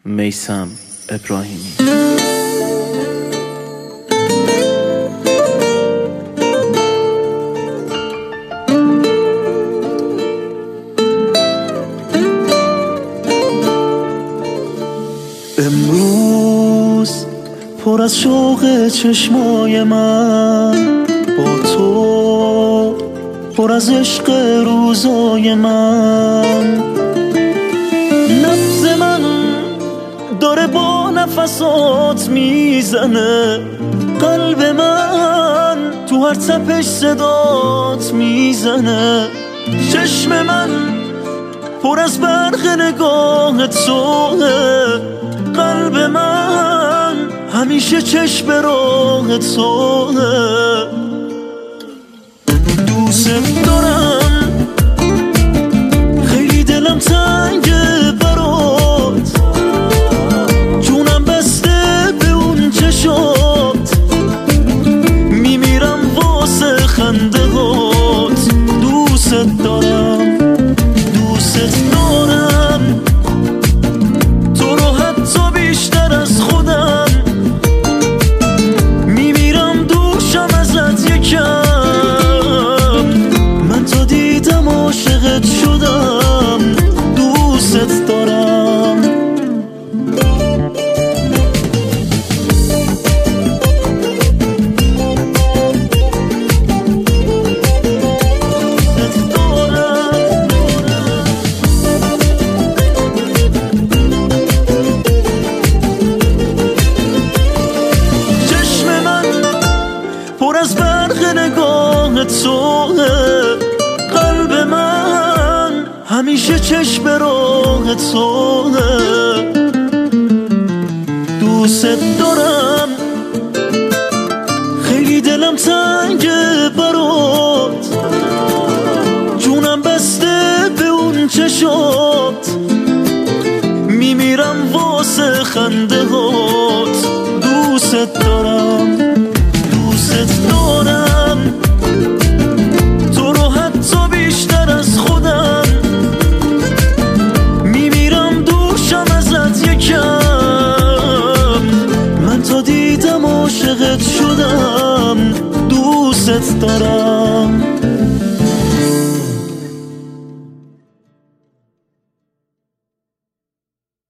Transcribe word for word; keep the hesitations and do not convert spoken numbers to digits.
میثم ابراهیمی. امروز پر از شوق چشمای من، با تو پر از عشق روزای من. نبض من داره با نفسات میزنه، قلب من تو هر تپش صدات میزنه. چشم من پر از برق نگاه توه، قلب من همیشه چشم راه توه. دوست دارم، خیلی دلم تنگه برات، جونم بسته به اون چشات، میمیرم واسه خنده هات. دوست دارم، دوست دارم تو رو حتی بیشتر از خودم، میمیرم دوشم ازت یکم. من تا دیدم عاشقت شدم. دوست دارم، پر از برق نگاه توه، قلب من همیشه چشم راه توه. دوست دارم، خیلی دلم تنگه برات، جونم بسته به اون چشات، میمیرم واسه خنده هات. دوست دارم، دوست دارم تو رو حتی بیشتر از خودم، میمیرم دوشم ازت یکم. من تا دیدم عاشقت شدم. دوست دارم.